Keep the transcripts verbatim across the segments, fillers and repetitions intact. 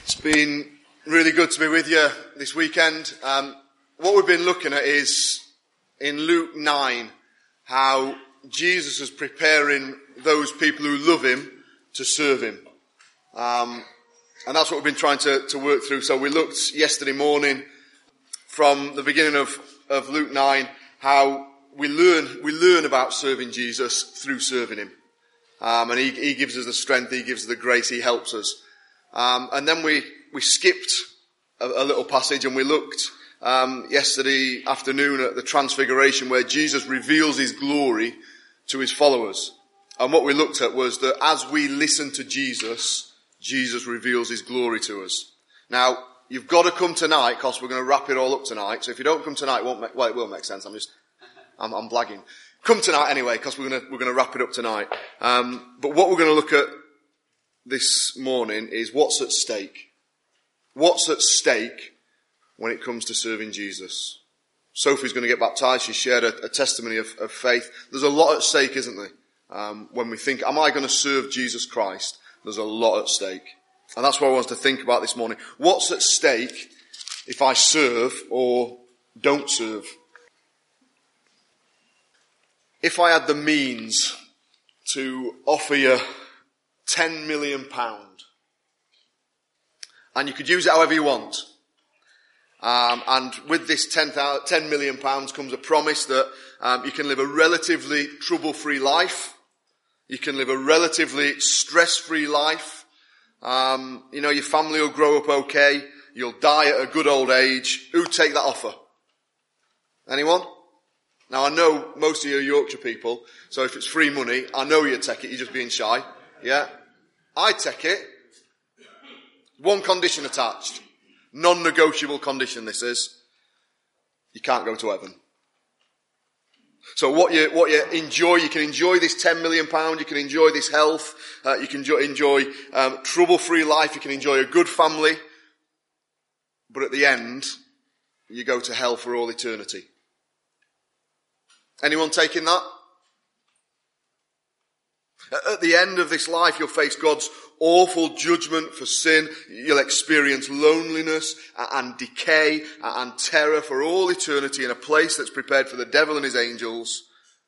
It's been really good to be with you this weekend. Um, what we've been looking at is in Luke nine, how Jesus is preparing those people who love him to serve him. Um, and that's what we've been trying to, to work through. So we looked yesterday morning from the beginning of, of Luke nine, how we learn, we learn about serving Jesus through serving him. Um, and he, he gives us the strength, he gives us the grace, he helps us. Um, and then we, we skipped a, a little passage and we looked um, yesterday afternoon at the Transfiguration, where Jesus reveals his glory to his followers. And what we looked at was that as we listen to Jesus, Jesus reveals his glory to us. Now, you've got to come tonight, because we're going to wrap it all up tonight. So if you don't come tonight, it won't make, well, it will make sense. I'm just, I'm, I'm blagging. Come tonight anyway, because we're going to, we're going to wrap it up tonight. Um, but what we're going to look at this morning is what's at stake. What's at stake when it comes to serving Jesus? Sophie's going to get baptized. She shared a, a testimony of, of faith. There's a lot at stake, isn't there? Um, when we think, am I going to serve Jesus Christ? There's a lot at stake. And that's what I want us to think about this morning. What's at stake if I serve or don't serve? If I had the means to offer you ten million pounds, and you could use it however you want, um, and with this ten million pounds comes a promise that um, you can live a relatively trouble-free life, you can live a relatively stress-free life, um, you know, your family will grow up okay, you'll die at a good old age. Who'd take that offer? Anyone? Now I know most of you are Yorkshire people, so if it's free money, I know you'd take it, you're just being shy. Yeah? I'd take it. One condition attached. Non-negotiable condition this is. You can't go to heaven. So what you, what you enjoy, you can enjoy this ten million pounds, you can enjoy this health, uh, you can enjoy, enjoy um, trouble-free life, you can enjoy a good family, but at the end, you go to hell for all eternity. Anyone taking that? At the end of this life, you'll face God's awful judgment for sin. You'll experience loneliness and decay and terror for all eternity in a place that's prepared for the devil and his angels.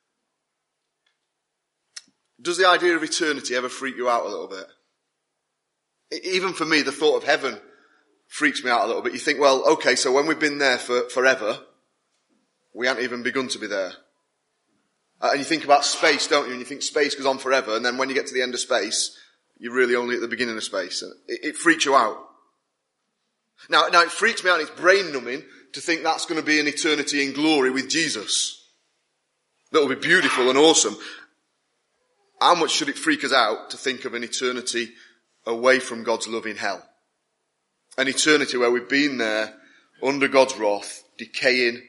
Does the idea of eternity ever freak you out a little bit? Even for me, the thought of heaven freaks me out a little bit. You think, well, okay, so when we've been there for forever, we haven't even begun to be there. Uh, and you think about space, don't you? And you think space goes on forever, and then when you get to the end of space, you're really only at the beginning of space. And it, it freaks you out. Now, now it freaks me out, and it's brain-numbing to think that's going to be an eternity in glory with Jesus. That will be beautiful and awesome. How much should it freak us out to think of an eternity away from God's love in hell? An eternity where we've been there under God's wrath, decaying,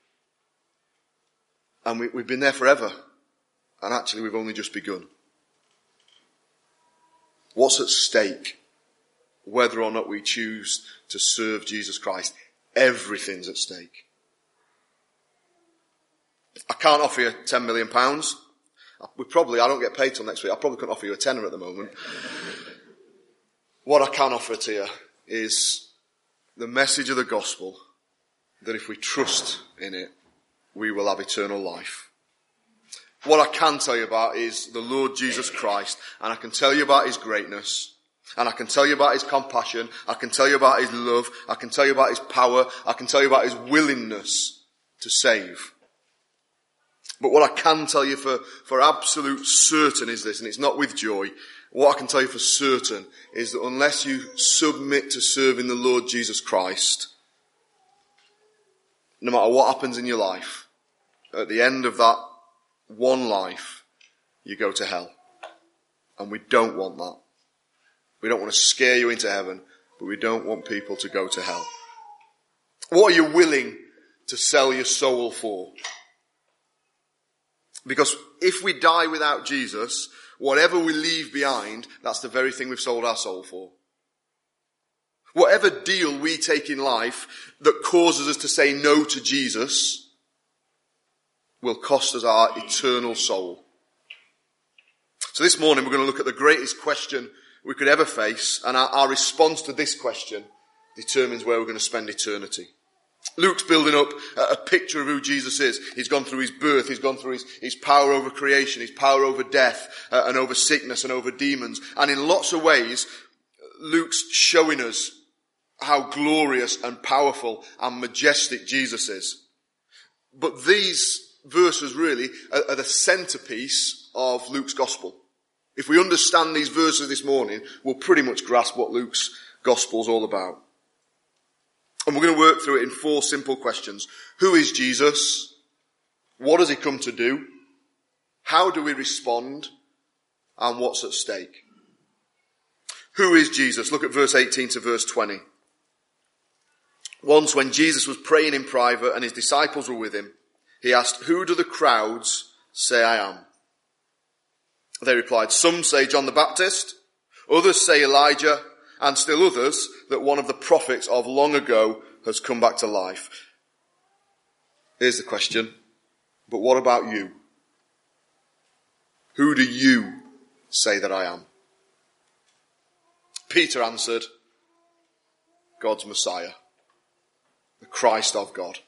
and we, we've been there forever. And actually we've only just begun. What's at stake? Whether or not we choose to serve Jesus Christ. Everything's at stake. I can't offer you ten million pounds. We probably, I don't get paid till next week. I probably couldn't offer you a tenner at the moment. What I can offer to you is the message of the gospel, that if we trust in it, we will have eternal life. What I can tell you about is the Lord Jesus Christ, and I can tell you about his greatness, and I can tell you about his compassion, I can tell you about his love, I can tell you about his power, I can tell you about his willingness to save. But what I can tell you for, for absolute certain is this, and it's not with joy, what I can tell you for certain is that unless you submit to serving the Lord Jesus Christ, no matter what happens in your life, at the end of that one life, you go to hell. And we don't want that. We don't want to scare you into heaven, but we don't want people to go to hell. What are you willing to sell your soul for? Because if we die without Jesus, whatever we leave behind, that's the very thing we've sold our soul for. Whatever deal we take in life that causes us to say no to Jesus will cost us our eternal soul. So this morning we're going to look at the greatest question we could ever face, and our, our response to this question determines where we're going to spend eternity. Luke's building up a, a picture of who Jesus is. He's gone through his birth, he's gone through his, his power over creation, his power over death, uh, and over sickness and over demons. And in lots of ways, Luke's showing us how glorious and powerful and majestic Jesus is. But these verses really are, are the centerpiece of Luke's gospel. If we understand these verses this morning, we'll pretty much grasp what Luke's gospel is all about. And we're going to work through it in four simple questions. Who is Jesus? What has he come to do? How do we respond? And what's at stake? Who is Jesus? Look at verse eighteen to verse twenty. Once when Jesus was praying in private and his disciples were with him, he asked, "Who do the crowds say I am?" They replied, "Some say John the Baptist, others say Elijah, and still others that one of the prophets of long ago has come back to life." Here's the question, but what about you? Who do you say that I am? Peter answered, God's Messiah, the Christ of God.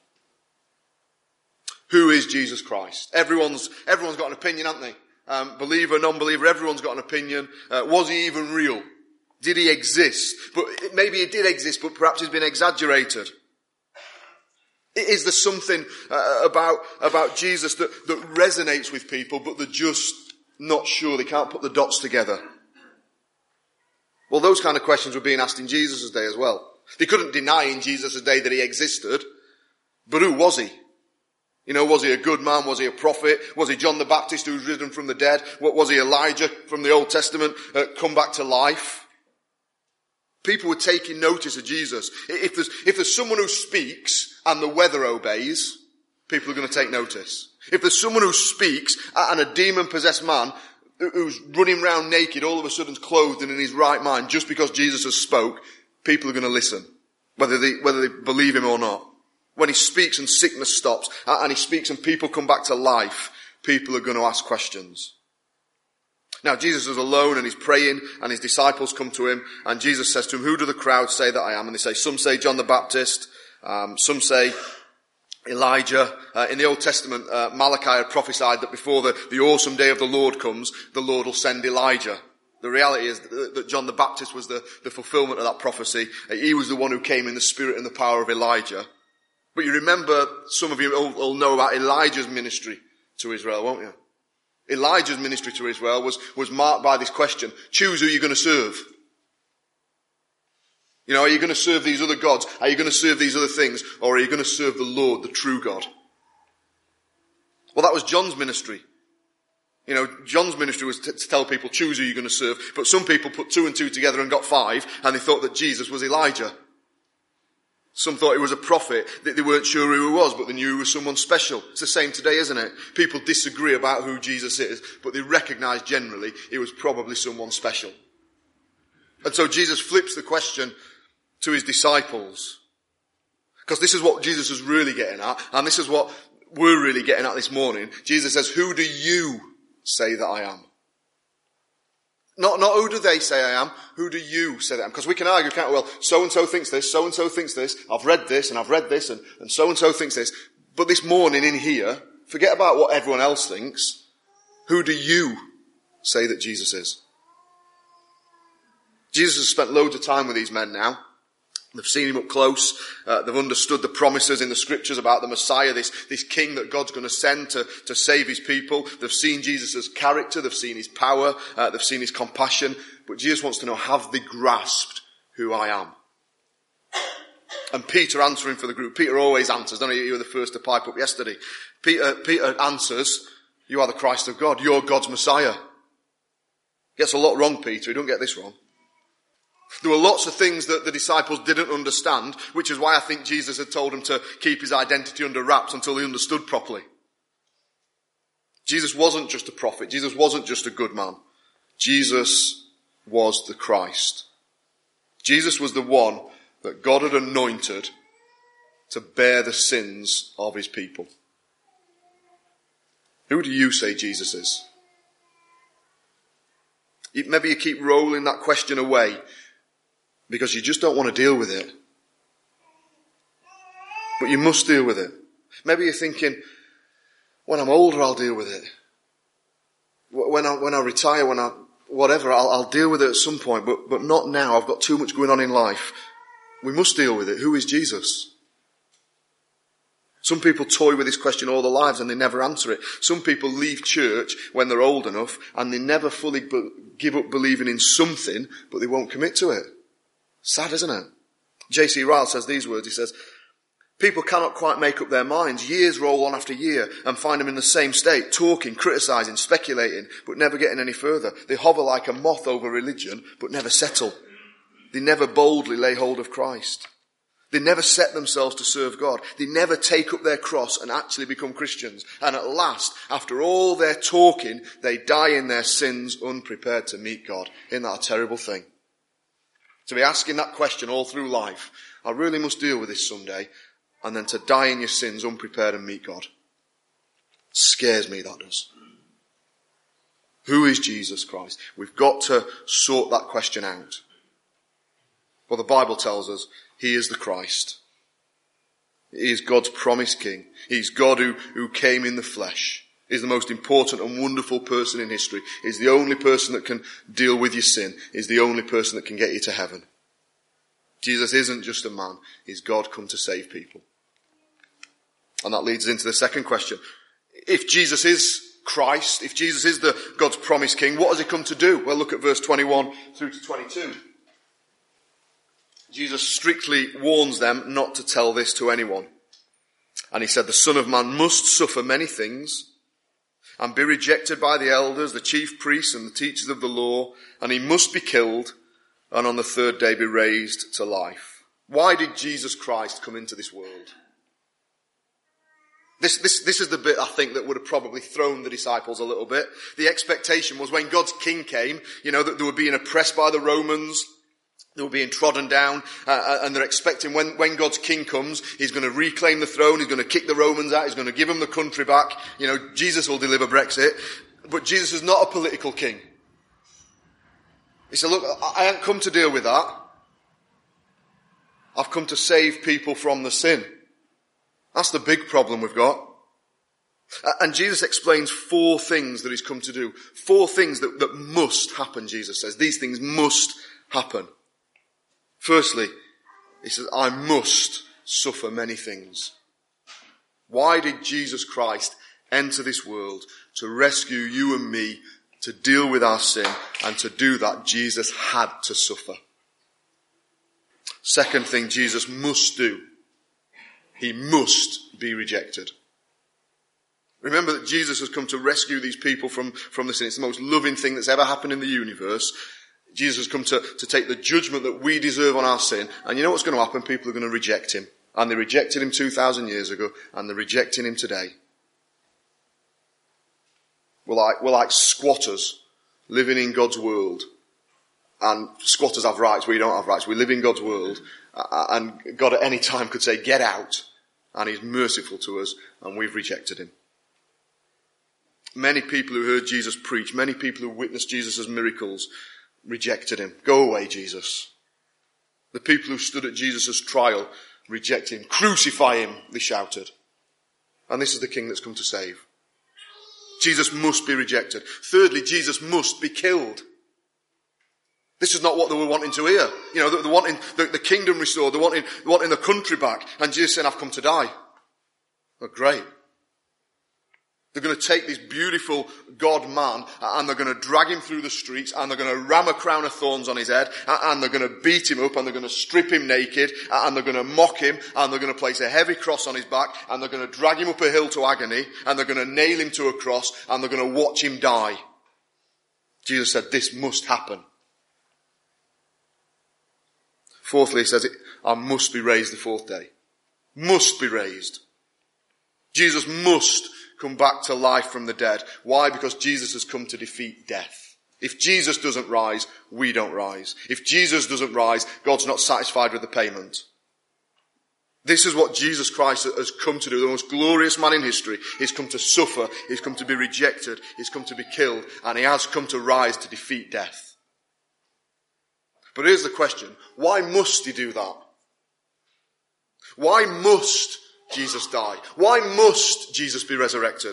Who is Jesus Christ? Everyone's, everyone's got an opinion, haven't they? Um, believer, non-believer, everyone's got an opinion. Uh, was he even real? Did he exist? But maybe he did exist, but perhaps he's been exaggerated. Is there something uh, about about Jesus that, that resonates with people, but they're just not sure? They can't put the dots together. Well, those kind of questions were being asked in Jesus' day as well. They couldn't deny in Jesus' day that he existed, but who was he? You know, was he a good man? Was he a prophet? Was he John the Baptist who's risen from the dead? What was he, Elijah from the Old Testament, uh, come back to life? People were taking notice of Jesus. If there's, if there's someone who speaks and the weather obeys, people are going to take notice. If there's someone who speaks and a demon-possessed man who's running around naked, all of a sudden clothed and in his right mind, just because Jesus has spoke, people are going to listen, whether they, whether they believe him or not. When he speaks and sickness stops, and he speaks and people come back to life, people are going to ask questions. Now Jesus is alone and he's praying and his disciples come to him and Jesus says to him, "Who do the crowd say that I am?" And they say, some say John the Baptist, um, some say Elijah. Uh, in the Old Testament, uh, Malachi had prophesied that before the, the awesome day of the Lord comes, the Lord will send Elijah. The reality is that, that John the Baptist was the, the fulfillment of that prophecy. He was the one who came in the spirit and the power of Elijah. But you remember, some of you will, will know about Elijah's ministry to Israel, won't you? Elijah's ministry to Israel was, was marked by this question: choose who you're going to serve. You know, are you going to serve these other gods? Are you going to serve these other things? Or are you going to serve the Lord, the true God? Well, that was John's ministry. You know, John's ministry was to, to tell people, choose who you're going to serve. But some people put two and two together and got five, and they thought that Jesus was Elijah. Some thought he was a prophet. They weren't sure who he was, but they knew he was someone special. It's the same today, isn't it? People disagree about who Jesus is, but they recognize generally he was probably someone special. And so Jesus flips the question to his disciples. Because this is what Jesus is really getting at, and this is what we're really getting at this morning. Jesus says, "Who do you say that I am?" Not, not who do they say I am, who do you say that I am? Because we can argue, can't we? Well, so-and-so thinks this, so-and-so thinks this, I've read this, and I've read this, and, and so-and-so thinks this. But this morning in here, forget about what everyone else thinks. Who do you say that Jesus is? Jesus has spent loads of time with these men now. They've seen him up close. Uh, they've understood the promises in the scriptures about the Messiah, this, this king that God's going to send to, to save his people. They've seen Jesus' character. They've seen his power. Uh, they've seen his compassion. But Jesus wants to know, have they grasped who I am? And Peter answering for the group. Peter always answers. Don't you? You were the first to pipe up yesterday. Peter, Peter answers, "You are the Christ of God. You're God's Messiah." Gets a lot wrong, Peter. You don't get this wrong. There were lots of things that the disciples didn't understand, which is why I think Jesus had told them to keep his identity under wraps until they understood properly. Jesus wasn't just a prophet. Jesus wasn't just a good man. Jesus was the Christ. Jesus was the one that God had anointed to bear the sins of his people. Who do you say Jesus is? Maybe you keep rolling that question away because you just don't want to deal with it. But you must deal with it. Maybe you're thinking, when I'm older, I'll deal with it. When I, when I retire, when I, whatever, I'll, I'll deal with it at some point, but, but not now. I've got too much going on in life. We must deal with it. Who is Jesus? Some people toy with this question all their lives and they never answer it. Some people leave church when they're old enough and they never fully be- give up believing in something, but they won't commit to it. Sad, isn't it? J C Ryle says these words. He says, people cannot quite make up their minds. Years roll on after year and find them in the same state, talking, criticising, speculating, but never getting any further. They hover like a moth over religion, but never settle. They never boldly lay hold of Christ. They never set themselves to serve God. They never take up their cross and actually become Christians. And at last, after all their talking, they die in their sins unprepared to meet God. Isn't that a terrible thing? To be asking that question all through life, I really must deal with this someday, and then to die in your sins unprepared and meet God. Scares me, that does. Who is Jesus Christ? We've got to sort that question out. Well, the Bible tells us he is the Christ. He is God's promised king. He's God who, who came in the flesh. He's the most important and wonderful person in history. He's the only person that can deal with your sin. He's the only person that can get you to heaven. Jesus isn't just a man. He's God come to save people. And that leads into the second question. If Jesus is Christ, if Jesus is the God's promised king, what has he come to do? Well, look at verse twenty-one through to twenty-two. Jesus strictly warns them not to tell this to anyone. And he said, the Son of Man must suffer many things and be rejected by the elders, the chief priests and the teachers of the law, and he must be killed and on the third day be raised to life. Why did Jesus Christ come into this world? This, this, this is the bit I think that would have probably thrown the disciples a little bit. The expectation was when God's king came, you know, that they were being oppressed by the Romans. They were being trodden down, uh, and they're expecting when, when God's king comes, he's going to reclaim the throne, he's going to kick the Romans out, he's going to give them the country back. You know, Jesus will deliver Brexit. But Jesus is not a political king. He said, look, I haven't come to deal with that. I've come to save people from the sin. That's the big problem we've got. And Jesus explains four things that he's come to do. Four things that, that must happen, Jesus says. These things must happen. Firstly, he says, I must suffer many things. Why did Jesus Christ enter this world? To rescue you and me, to deal with our sin, and to do that, Jesus had to suffer. Second thing Jesus must do, he must be rejected. Remember that Jesus has come to rescue these people from, from the sin. It's the most loving thing that's ever happened in the universe. Jesus has come to, to take the judgment that we deserve on our sin. And you know what's going to happen? People are going to reject him. And they rejected him two thousand years ago, and they're rejecting him today. We're like, we're like squatters living in God's world. And squatters have rights, we don't have rights. We live in God's world. And God at any time could say, get out. And he's merciful to us, and we've rejected him. Many people who heard Jesus preach, many people who witnessed Jesus' miracles, rejected him. Go away, Jesus. The people who stood at Jesus' trial rejected him. Crucify him, they shouted. And this is the king that's come to save. Jesus must be rejected. Thirdly, Jesus must be killed. This is not what they were wanting to hear. You know, they're wanting the, the kingdom restored. They're wanting, they're wanting the country back. And Jesus saying, I've come to die. Oh, great. They're going to take this beautiful God man and they're going to drag him through the streets and they're going to ram a crown of thorns on his head and they're going to beat him up and they're going to strip him naked and they're going to mock him and they're going to place a heavy cross on his back and they're going to drag him up a hill to agony and they're going to nail him to a cross and they're going to watch him die. Jesus said, this must happen. Fourthly, he says, I must be raised the fourth day. Must be raised. Jesus must come back to life from the dead. Why? Because Jesus has come to defeat death. If Jesus doesn't rise, we don't rise. If Jesus doesn't rise, God's not satisfied with the payment. This is what Jesus Christ has come to do. The most glorious man in history. He's come to suffer. He's come to be rejected. He's come to be killed. And he has come to rise to defeat death. But here's the question. Why must he do that? Why must Jesus die? Why must Jesus be resurrected?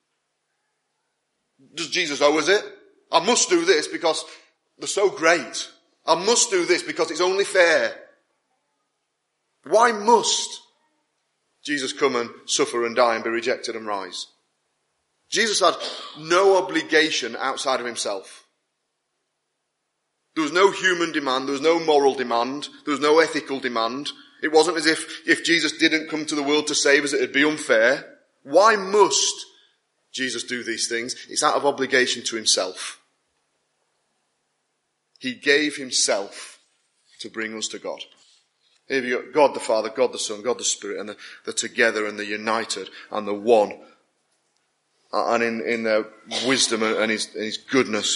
Does Jesus owe us it? I must do this because they're so great. I must do this because it's only fair. Why must Jesus come and suffer and die and be rejected and rise? Jesus had no obligation outside of himself. There was no human demand, there was no moral demand, there was no ethical demand. It wasn't as if, if Jesus didn't come to the world to save us, it would be unfair. Why must Jesus do these things? It's out of obligation to himself. He gave himself to bring us to God. Here you got God the Father, God the Son, God the Spirit, and they're together and they're united and they're one. And in, in their wisdom and his, and his goodness,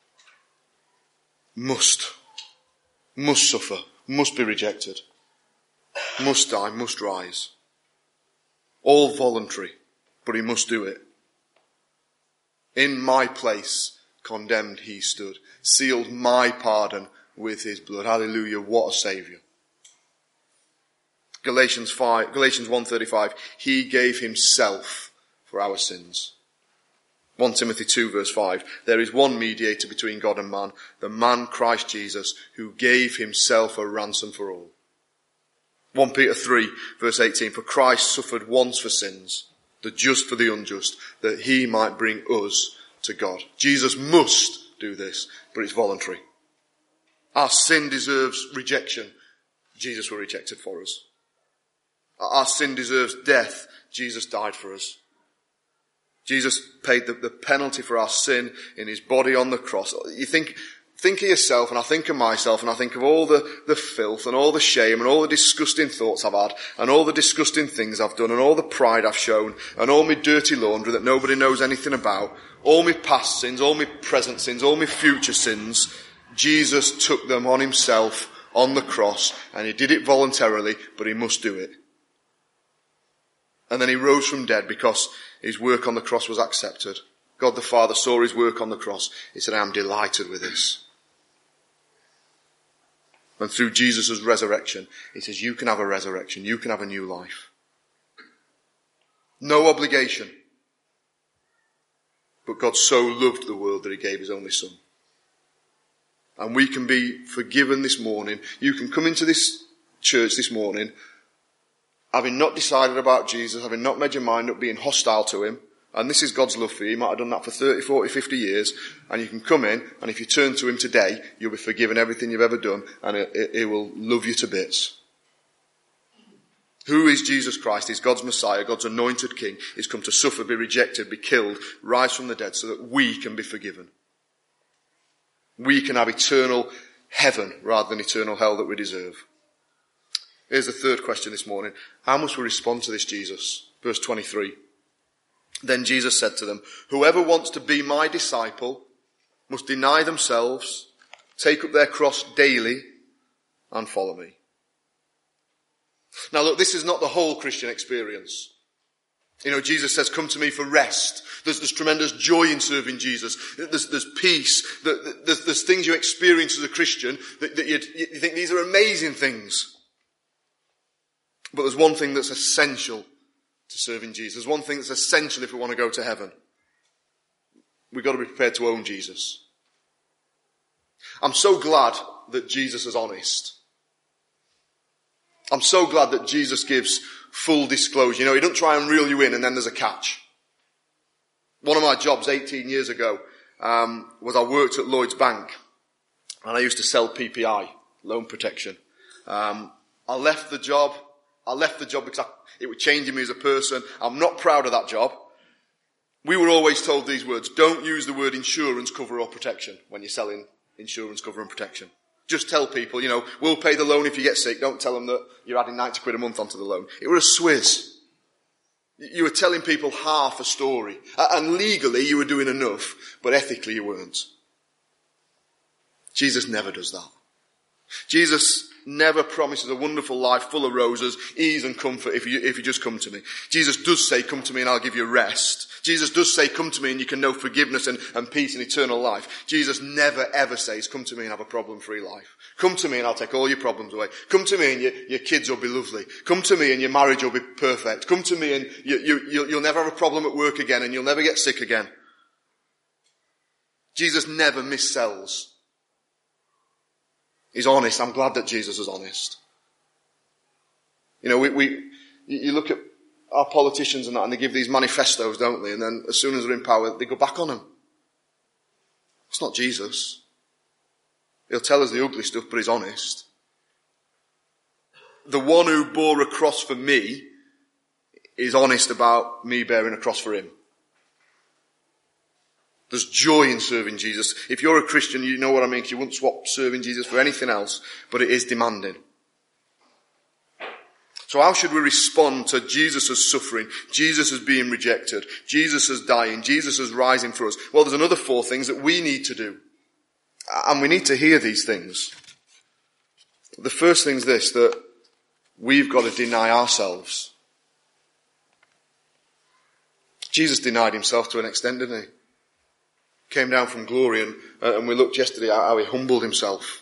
must, must suffer, must be rejected, must die, must rise. All voluntary, but he must do it. In my place, condemned he stood, sealed my pardon with his blood. Hallelujah, what a saviour. Galatians five, Galatians one thirty-five, he gave himself for our sins. First Timothy two verse five, there is one mediator between God and man, the man Christ Jesus, who gave himself a ransom for all. First Peter three verse eighteen, for Christ suffered once for sins, the just for the unjust, that he might bring us to God. Jesus must do this, but it's voluntary. Our sin deserves rejection. Jesus was rejected for us. Our sin deserves death. Jesus died for us. Jesus paid the, the penalty for our sin in his body on the cross. You think, think of yourself, and I think of myself, and I think of all the, the filth and all the shame and all the disgusting thoughts I've had and all the disgusting things I've done and all the pride I've shown and all my dirty laundry that nobody knows anything about, all my past sins, all my present sins, all my future sins. Jesus took them on himself on the cross, and he did it voluntarily, but he must do it. And then he rose from dead because his work on the cross was accepted. God the Father saw his work on the cross. He said, I am delighted with this. And through Jesus' resurrection, he says, you can have a resurrection. You can have a new life. No obligation. But God so loved the world that he gave his only Son. And we can be forgiven this morning. You can come into this church this morning having not decided about Jesus, having not made your mind up, being hostile to him. And this is God's love for you. You might have done that for thirty, forty, fifty years. And you can come in, and if you turn to him today, you'll be forgiven everything you've ever done, and he will love you to bits. Who is Jesus Christ? He's God's Messiah, God's anointed King. He's come to suffer, be rejected, be killed, rise from the dead, so that we can be forgiven. We can have eternal heaven rather than eternal hell that we deserve. Here's the third question this morning. How must we respond to this Jesus? Verse twenty-three. Then Jesus said to them, whoever wants to be my disciple must deny themselves, take up their cross daily, and follow me. Now look, this is not the whole Christian experience. You know, Jesus says, come to me for rest. There's, there's tremendous joy in serving Jesus. There's, there's peace. There's, there's things you experience as a Christian that, that you think these are amazing things. But there's one thing that's essential to serving Jesus. There's one thing that's essential if we want to go to heaven. We've got to be prepared to own Jesus. I'm so glad that Jesus is honest. I'm so glad that Jesus gives full disclosure. You know, he doesn't try and reel you in and then there's a catch. One of my jobs eighteen years ago um, was I worked at Lloyds Bank, and I used to sell P P I, loan protection. Um, I left the job. I left the job because I, it was changing me as a person. I'm not proud of that job. We were always told these words, don't use the word insurance, cover or protection when you're selling insurance, cover and protection. Just tell people, you know, we'll pay the loan if you get sick. Don't tell them that you're adding ninety quid a month onto the loan. It was a swizz. You were telling people half a story. And legally you were doing enough, but ethically you weren't. Jesus never does that. Jesus never promises a wonderful life full of roses, ease and comfort if you, if you just come to me. Jesus does say, come to me and I'll give you rest. Jesus does say, come to me and you can know forgiveness and, and peace and eternal life. Jesus never ever says, come to me and have a problem-free life. Come to me and I'll take all your problems away. Come to me and your, your kids will be lovely. Come to me and your marriage will be perfect. Come to me and you, you, you'll, you'll never have a problem at work again and you'll never get sick again. Jesus never missells. He's honest. I'm glad that Jesus is honest. You know, we, we, you look at our politicians and that, and they give these manifestos, don't they? And then as soon as they're in power, they go back on them. It's not Jesus. He'll tell us the ugly stuff, but he's honest. The one who bore a cross for me is honest about me bearing a cross for him. There's joy in serving Jesus. If you're a Christian, you know what I mean, because you wouldn't swap serving Jesus for anything else, but it is demanding. So how should we respond to Jesus' suffering, Jesus' being rejected, Jesus' dying, Jesus' rising for us? Well, there's another four things that we need to do. And we need to hear these things. The first thing is this, that we've got to deny ourselves. Jesus denied himself to an extent, didn't he? Came down from glory, and, uh, and we looked yesterday at how he humbled himself.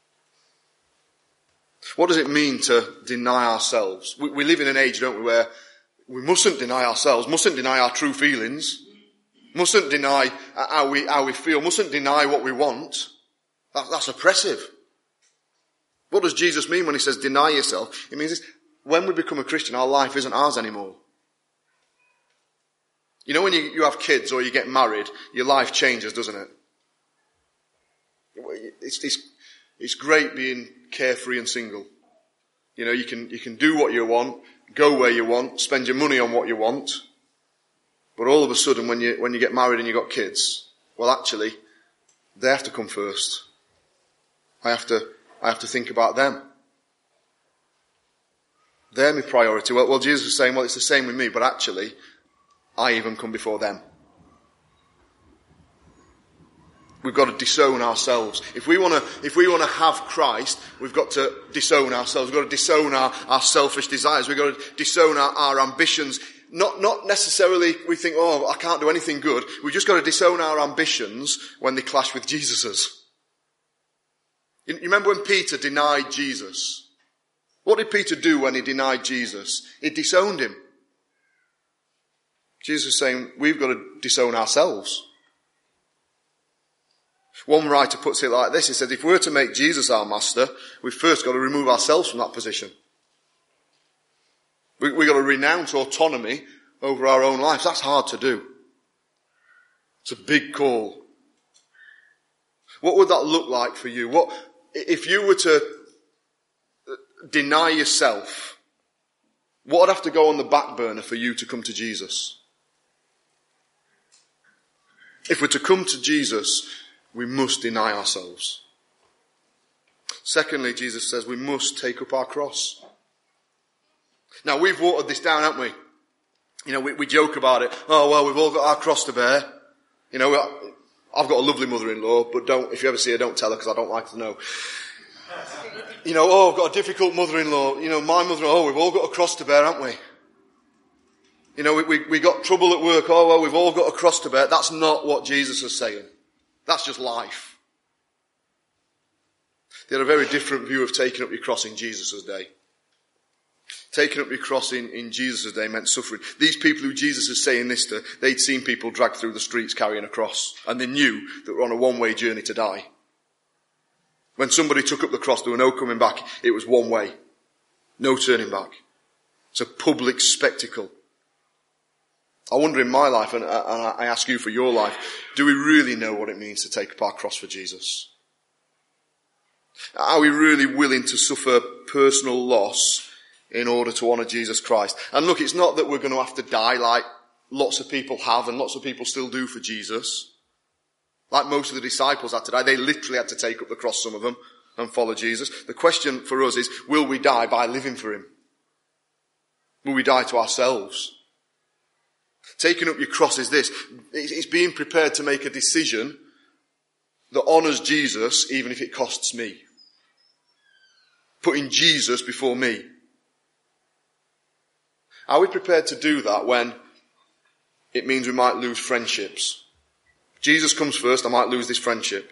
What does it mean to deny ourselves? We, we live in an age, don't we, where we mustn't deny ourselves, mustn't deny our true feelings, mustn't deny how we, how we feel, mustn't deny what we want. That, that's oppressive. What does Jesus mean when he says deny yourself? It means this, when we become a Christian, our life isn't ours anymore. You know when you, you have kids or you get married, your life changes, doesn't it? It's, it's, it's great being carefree and single. You know, you can, you can do what you want, go where you want, spend your money on what you want. But all of a sudden when you, when you get married and you've got kids, well actually, they have to come first. I have to, I have to think about them. They're my priority. Well, well, Jesus is saying, well, it's the same with me, but actually, I even come before them. We've got to disown ourselves. If we want to, if we want to have Christ, we've got to disown ourselves. We've got to disown our, our selfish desires. We've got to disown our, our ambitions. Not, not necessarily we think, oh, I can't do anything good. We've just got to disown our ambitions when they clash with Jesus's. You, you remember when Peter denied Jesus? What did Peter do when he denied Jesus? He disowned him. Jesus is saying, we've got to disown ourselves. One writer puts it like this. He says, if we're to make Jesus our master, we've first got to remove ourselves from that position. We, we've got to renounce autonomy over our own lives. That's hard to do. It's a big call. What would that look like for you? What, if you were to deny yourself, what would have to go on the back burner for you to come to Jesus? If we're to come to Jesus, we must deny ourselves. Secondly, Jesus says we must take up our cross. Now, we've watered this down, haven't we? You know, we, we joke about it. Oh, well, we've all got our cross to bear. You know, I've got a lovely mother-in-law, but don't, if you ever see her, don't tell her because I don't like to know. You know, oh, I've got a difficult mother-in-law. You know, my mother-in-law, oh, we've all got a cross to bear, haven't we? You know, we, we, we got trouble at work. Oh, well, we've all got a cross to bear. That's not what Jesus is saying. That's just life. They had a very different view of taking up your cross in Jesus' day. Taking up your cross in, in Jesus' day meant suffering. These people who Jesus is saying this to, they'd seen people dragged through the streets carrying a cross. And they knew that they were on a one-way journey to die. When somebody took up the cross, there were no coming back. It was one way. No turning back. It's a public spectacle. I wonder in my life, and I ask you for your life, do we really know what it means to take up our cross for Jesus? Are we really willing to suffer personal loss in order to honour Jesus Christ? And look, it's not that we're going to have to die like lots of people have and lots of people still do for Jesus. Like most of the disciples had to die. They literally had to take up the cross, some of them, and follow Jesus. The question for us is, will we die by living for him? Will we die to ourselves? Taking up your cross is this. It's being prepared to make a decision that honours Jesus even if it costs me. putting Jesus before me. Are we prepared to do that when it means we might lose friendships? Jesus comes first, I might lose this friendship.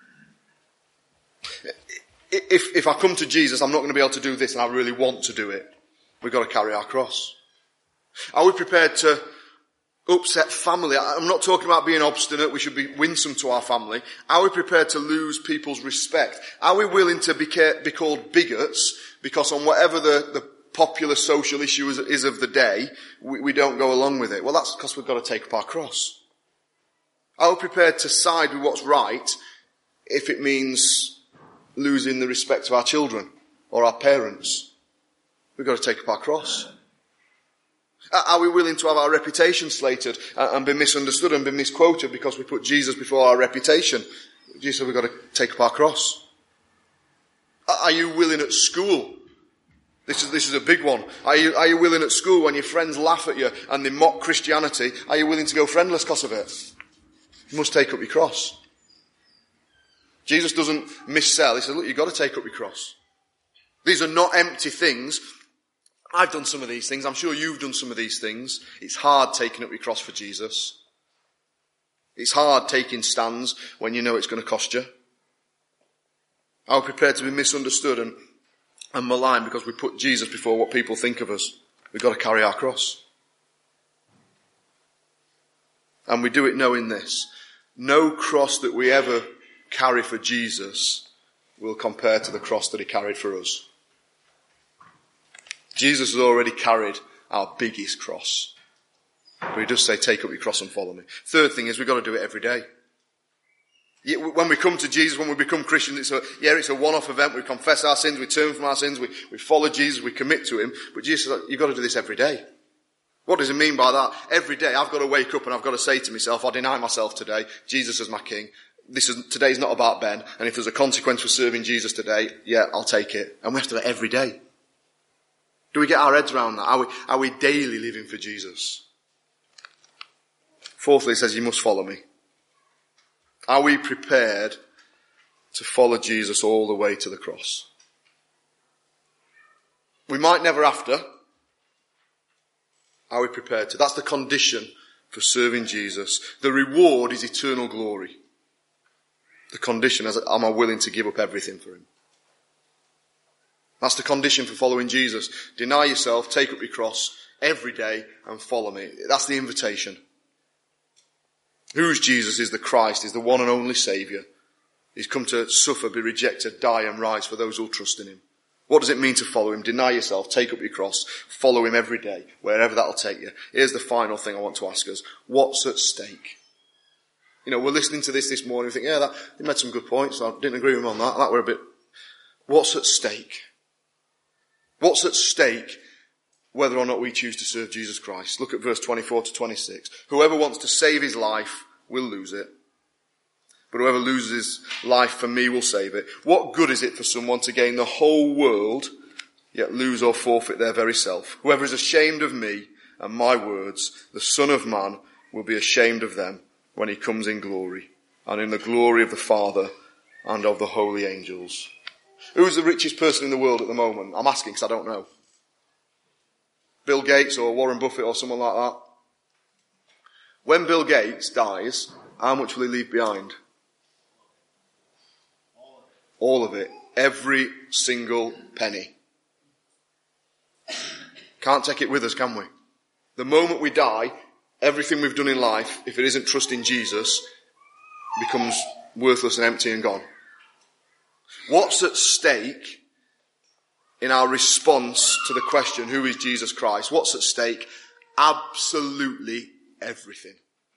If, if I come to Jesus, I'm not going to be able to do this and I really want to do it. We've got to carry our cross. Are we prepared to upset family? I'm not talking about being obstinate. We should be winsome to our family. Are we prepared to lose people's respect? Are we willing to be, be called bigots because on whatever the, the popular social issue is, is of the day, we, we don't go along with it? Well, that's because we've got to take up our cross. Are we prepared to side with what's right if it means losing the respect of our children or our parents? We've got to take up our cross. Are we willing to have our reputation slated and be misunderstood and be misquoted because we put Jesus before our reputation? Jesus said we've got to take up our cross. Are you willing at school? This is, this is a big one. Are you, are you willing at school when your friends laugh at you and they mock Christianity? Are you willing to go friendless because of it? You must take up your cross. Jesus doesn't missell. He says, look, you've got to take up your cross. These are not empty things. I've done some of these things. I'm sure you've done some of these things. It's hard taking up your cross for Jesus. It's hard taking stands when you know it's going to cost you. Are we prepared to be misunderstood and, and maligned because we put Jesus before what people think of us? We've got to carry our cross. And we do it knowing this. No cross that we ever carry for Jesus will compare to the cross that he carried for us. Jesus has already carried our biggest cross. But he does say, take up your cross and follow me. Third thing is we've got to do it every day. When we come to Jesus, when we become Christians, it's a, yeah, it's a one-off event. We confess our sins, we turn from our sins, we, we follow Jesus, we commit to him. But Jesus says, you've got to do this every day. What does he mean by that? Every day I've got to wake up and I've got to say to myself, I deny myself today. Jesus is my King. This is, today's not about Ben. And if there's a consequence for serving Jesus today, yeah, I'll take it. And we have to do it every day. Do we get our heads around that? Are we, are we daily living for Jesus? Fourthly, he says, you must follow me. Are we prepared to follow Jesus all the way to the cross? We might never have to. Are we prepared to? That's the condition for serving Jesus. The reward is eternal glory. The condition is, am I willing to give up everything for him? That's the condition for following Jesus. Deny yourself, take up your cross every day and follow me. That's the invitation. Who is Jesus? Is the Christ, is the one and only Saviour. He's come to suffer, be rejected, die and rise for those who trust in him. What does it mean to follow him? Deny yourself, take up your cross, follow him every day, wherever that'll take you. Here's the final thing I want to ask us. What's at stake? You know, we're listening to this this morning, we think, yeah, that, he made some good points, I didn't agree with him on that, that were a bit... What's at stake? What's at stake whether or not we choose to serve Jesus Christ? Look at verse twenty-four to twenty-six. Whoever wants to save his life will lose it. But whoever loses his life for me will save it. What good is it for someone to gain the whole world, yet lose or forfeit their very self? Whoever is ashamed of me and my words, the Son of Man will be ashamed of them when he comes in glory, and in the glory of the Father and of the holy angels. Who is the richest person in the world at the moment? I'm asking because I don't know. Bill Gates or Warren Buffett or someone like that. When Bill Gates dies, how much will he leave behind? All of it. Every single penny. Can't take it with us, can we? The moment we die, everything we've done in life, if it isn't trust in Jesus, becomes worthless and empty and gone. What's at stake in our response to the question, who is Jesus Christ? What's at stake? Absolutely everything.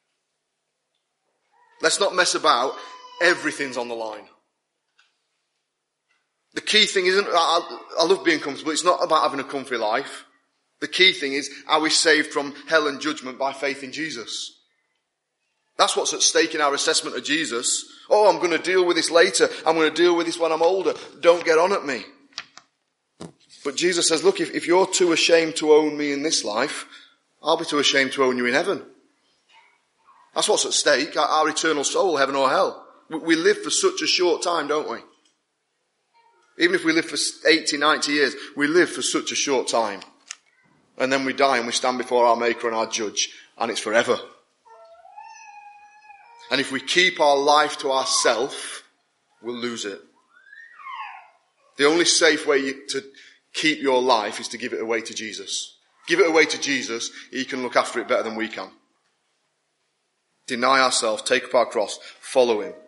Let's not mess about. Everything's on the line. The key thing isn't, I, I love being comfortable. It's not about having a comfy life. The key thing is, are we saved from hell and judgment by faith in Jesus? That's what's at stake in our assessment of Jesus. Oh, I'm going to deal with this later. I'm going to deal with this when I'm older. Don't get on at me. But Jesus says, look, if, if you're too ashamed to own me in this life, I'll be too ashamed to own you in heaven. That's what's at stake, our, our eternal soul, heaven or hell. We, we live for such a short time, don't we? Even if we live for eighty, ninety years, we live for such a short time. And then we die and we stand before our Maker and our Judge, and it's forever. And if we keep our life to ourselves, we'll lose it. The only safe way to keep your life is to give it away to Jesus. Give it away to Jesus. He can look after it better than we can. Deny ourselves, take up our cross, follow him.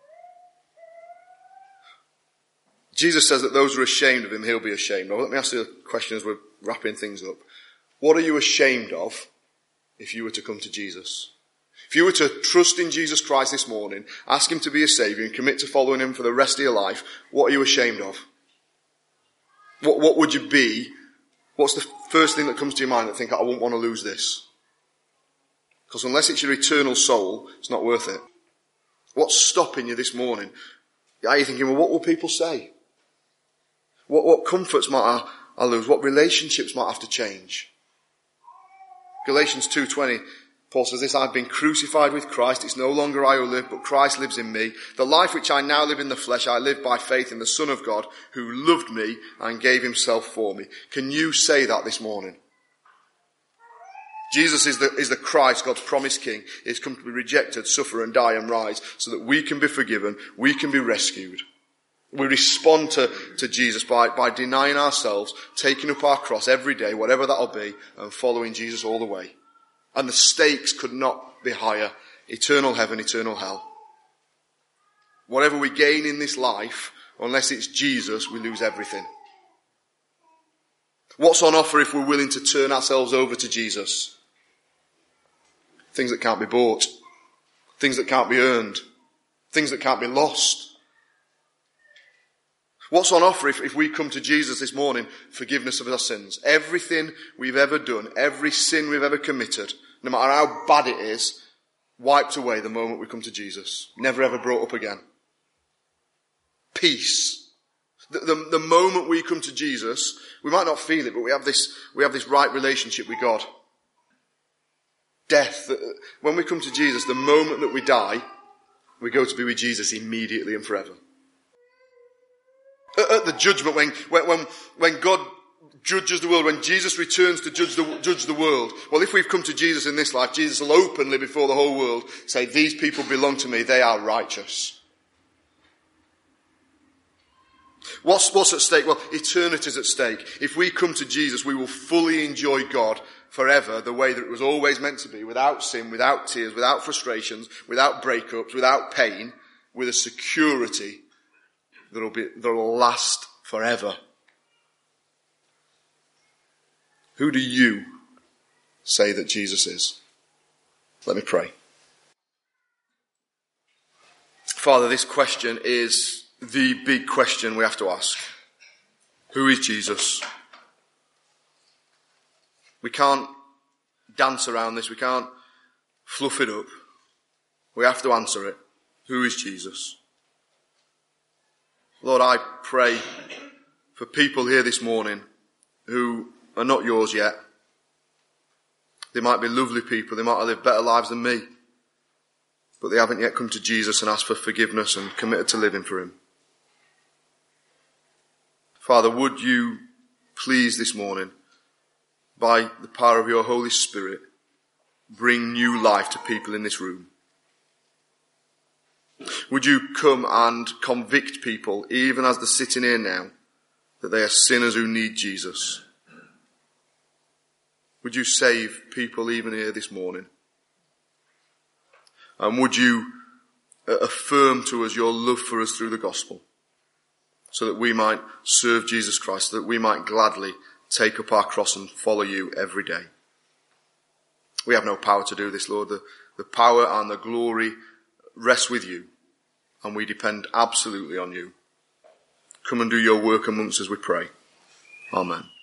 Jesus says that those who are ashamed of him, he'll be ashamed of. Let me ask you a question as we're wrapping things up. What are you ashamed of if you were to come to Jesus? If you were to trust in Jesus Christ this morning, ask him to be a saviour and commit to following him for the rest of your life, what are you ashamed of? What, what would you be? What's the first thing that comes to your mind that think, I won't want to lose this? Because unless it's your eternal soul, it's not worth it. What's stopping you this morning? Are you thinking, well, what will people say? What, what comforts might I, I lose? What relationships might have to change? Galatians two twenty, Paul says this, I've been crucified with Christ. It's no longer I who live, but Christ lives in me. The life which I now live in the flesh, I live by faith in the Son of God, who loved me and gave himself for me. Can you say that this morning? Jesus is the, is the Christ, God's promised King. He's come to be rejected, suffer and die and rise so that we can be forgiven, we can be rescued. We respond to, to Jesus by, by denying ourselves, taking up our cross every day, whatever that'll be, and following Jesus all the way. And the stakes could not be higher. Eternal heaven, eternal hell. Whatever we gain in this life, unless it's Jesus, we lose everything. What's on offer if we're willing to turn ourselves over to Jesus? Things that can't be bought. Things that can't be earned. Things that can't be lost. What's on offer if, if we come to Jesus this morning? Forgiveness of our sins. Everything we've ever done, every sin we've ever committed, no matter how bad it is, wiped away the moment we come to Jesus. Never ever brought up again. Peace. The, the, the moment we come to Jesus, we might not feel it, but we have this, we have this right relationship with God. Death. When we come to Jesus, the moment that we die, we go to be with Jesus immediately and forever. At the judgment, when, when, when God judges the world, when Jesus returns to judge the, judge the world, well, if we've come to Jesus in this life, Jesus will openly before the whole world say, these people belong to me, they are righteous. What's, what's at stake? Well, eternity is at stake. If we come to Jesus, we will fully enjoy God forever the way that it was always meant to be, without sin, without tears, without frustrations, without breakups, without pain, with a security that'll be, that'll last forever. Who do you say that Jesus is? Let me pray. Father, this question is the big question we have to ask. Who is Jesus? We can't dance around this. We can't fluff it up. We have to answer it. Who is Jesus? Lord, I pray for people here this morning who are not yours yet. They might be lovely people. They might have lived better lives than me. But they haven't yet come to Jesus and asked for forgiveness and committed to living for him. Father, would you please this morning, by the power of your Holy Spirit, bring new life to people in this room? Would you come and convict people, even as they're sitting here now, that they are sinners who need Jesus? Would you save people even here this morning? And would you affirm to us your love for us through the gospel, so that we might serve Jesus Christ, so that we might gladly take up our cross and follow you every day? We have no power to do this, Lord. The, the power and the glory rest with you, and we depend absolutely on you. Come and do your work amongst us, we pray. Amen.